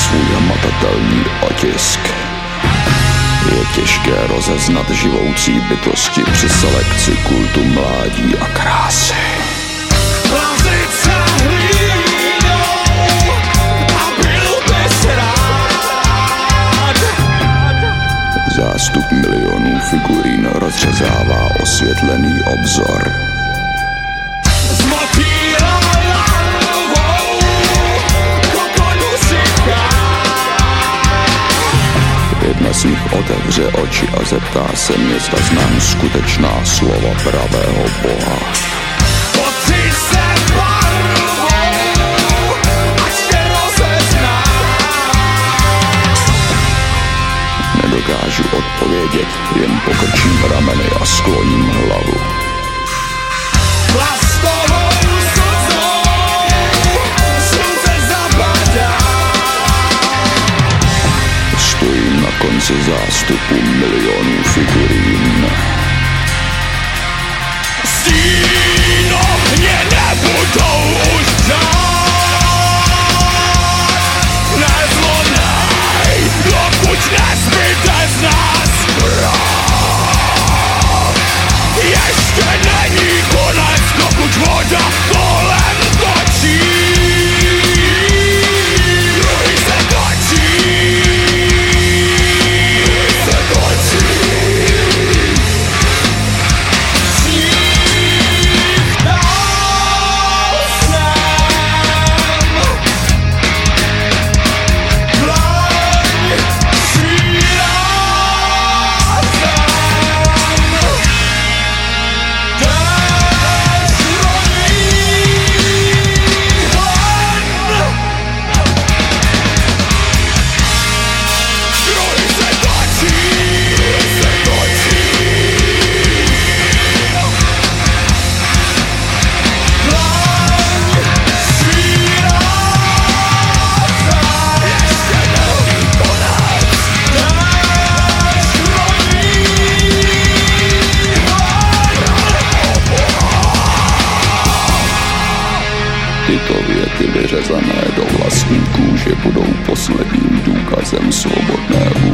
svůj hmatatelný otisk. Je těžké rozeznat živoucí bytosti při selekci kultu mládí a krásy. Zástup milionů figurín rozřezává osvětlený obzor. Jedna z nich otevře oči a zeptá se mě, zda znám skutečná slova pravého Boha. Nedokážu odpovědět, jen pokrčím rameny a skloním hlavu. Stojím na konci zástupu milionů figurín. Stíno mě nebudou už dát. Nezlomnej, dokud nezbyde z nás prach. Ještě není konec, dokud voda kolem točí. Tyto věty vyřezané do vlastní kůže budou posledním důkazem svobodné